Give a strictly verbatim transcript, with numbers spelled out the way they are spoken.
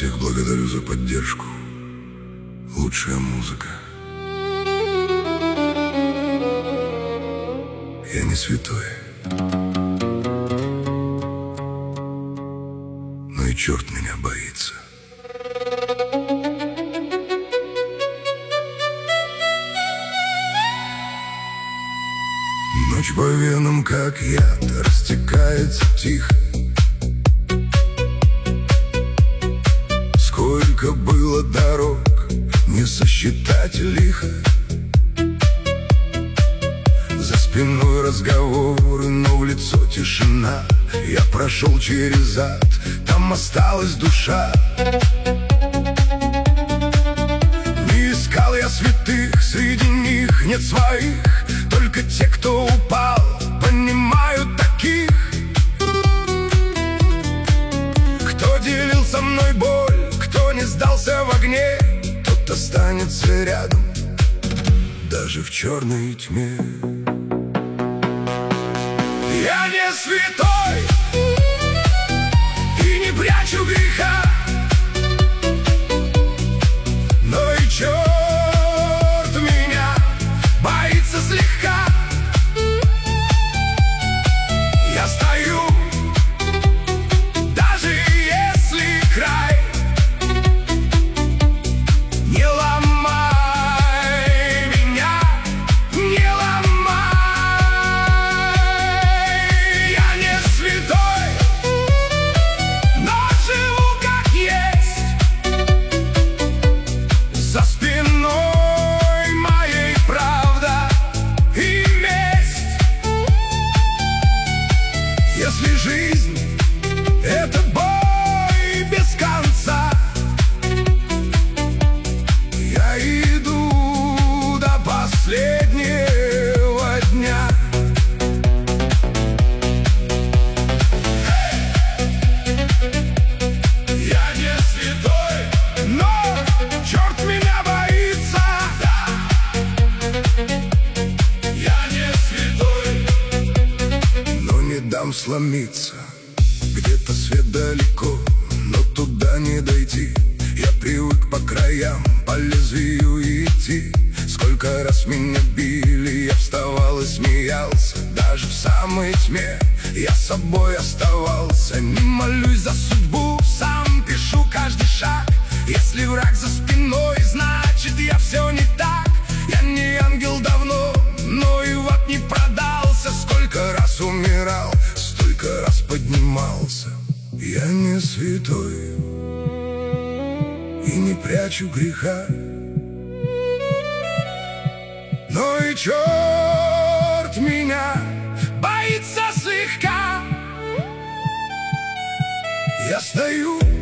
Всех благодарю за поддержку. Лучшая музыка. Я не святой, но и черт меня боится. Ночь по венам, как яд, растекается тихо. Сколько было дорог, не сосчитать лихо. За спиной разговоры, но в лицо тишина. Я прошел через ад, там осталась душа. Не искал я святых, среди них нет своих. Только те, кто упал, понимают таких. Кто делил со мной боль, кто не сдался в огне, тот останется рядом, даже в черной тьме. Я не святой и не прячу греха, но и черт меня боится слегка. Я стою, даже если край. Не ломай меня, не ломай. Я не святой, но живу как есть. За спиной моей правда и месть. Если жизнь — это бой без конца, я иду до последнего дня. Я не святой, но черт меня боится. Я не святой, но не дам сломиться. Где-то свет далеко, но туда не дойти. Я привык по краям, по лезвию идти. Сколько раз меня били, я вставал и смеялся. Даже в самой тьме я собой оставался. Не молюсь за судьбу, сам пишу каждый шаг. Если враг за спиной, значит я все не так. Я не ангел давно, но и в ад не продался. Сколько раз умирал, столько раз поднимался. Я не святой и не прячу греха, но и черт меня боится слегка. Я стою,